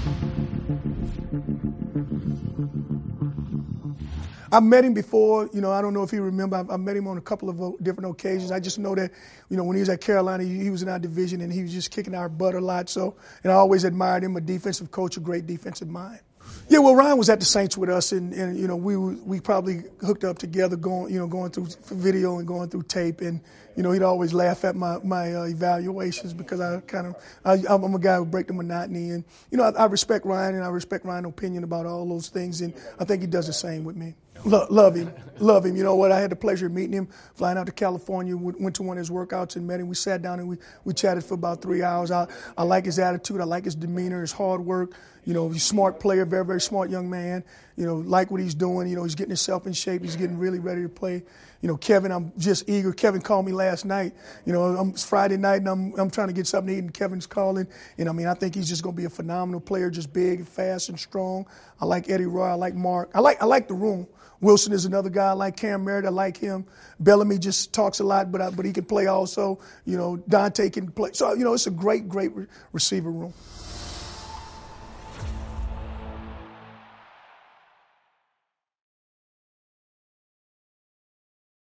I've met him before. I don't know if he remember. I met him on a couple of different occasions. I just know that, when he was at Carolina, he was in our division and he was just kicking our butt a lot. So, and I always admired him, a defensive coach, a great defensive mind. Yeah, well, Ryan was at the Saints with us, and we probably hooked up together, going through video and going through tape, and he'd always laugh at my evaluations because I'm a guy who break the monotony, and I respect Ryan, and I respect Ryan's opinion about all those things, and I think he does the same with me. Love him. You know what? I had the pleasure of meeting him, flying out to California, went to one of his workouts and met him. We sat down and we chatted for about 3 hours. I like his attitude. I like his demeanor, his hard work. He's a smart player, very, very smart young man. Like what he's doing. He's getting himself in shape. He's getting really ready to play. Kevin, I'm just eager. Kevin called me last night. It's Friday night and I'm trying to get something to eat and Kevin's calling. And I think he's just going to be a phenomenal player, just big and fast and strong. I like Eddie Roy. I like Mark. I like the room. Wilson is another guy. I like Cam Merritt. I like him. Bellamy just talks a lot, but he can play also. Dante can play. So, it's a great receiver room.